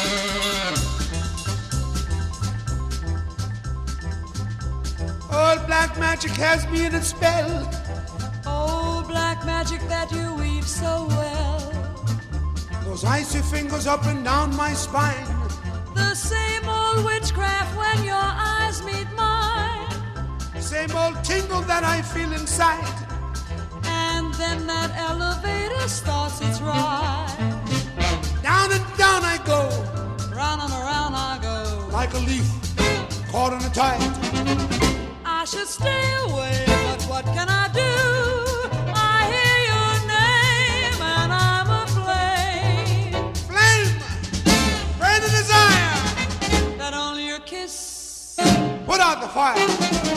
Old black magic has me in its spell. Oh, black magic that you weave so well. Those icy fingers up and down my spine. The same old witchcraft when your eyes meet mine. Same old tingle that I feel inside. And then that elevator starts its ride. Down and down I go, Round and around I go, like a leaf caught in a tide. I should stay away, but what can I do? I hear your name and I'm aflame. Flame, burn the desire, That only your kiss put out the fire.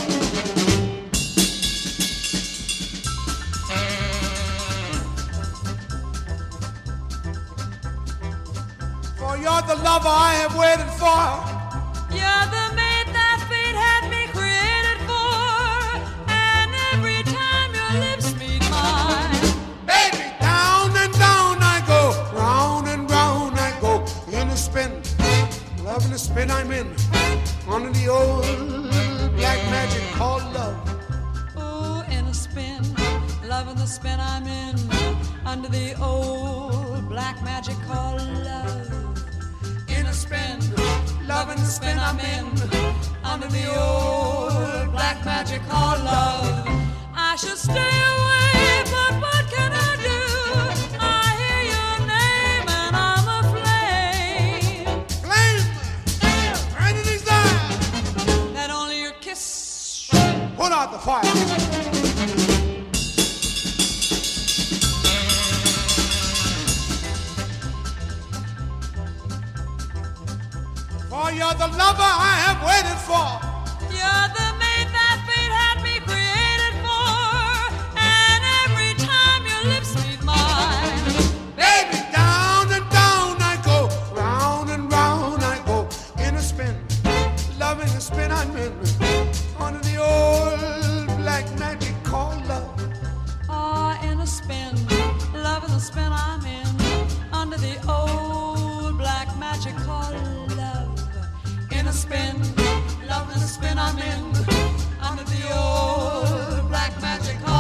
For you're the lover I have waited for. You're the mate that fate had me created for. And every time your lips meet mine, Baby, down and down I go, round and round I go, in a spin, loving the spin I'm in, under the old black magic called love. oh, in a spin, loving the spin I'm in, under the old black magic called love. In a spin, loving the spin I'm in, under the old black magic called love. I should stay away, but what can I do? I hear your name and I'm aflame. Flame, burn the desire, That only your kiss put out the fire. For you're the lover I have waited for. You're the mate that fate had me created for. And every time your lips meet mine, Baby, down and down I go, round and round I go, in a spin, loving the spin I'm in, under the old black magic called love. ah, in a spin, loving the spin I'm in, under the old black magic called love. In a spin, loving the spin I'm in, under the old black magic called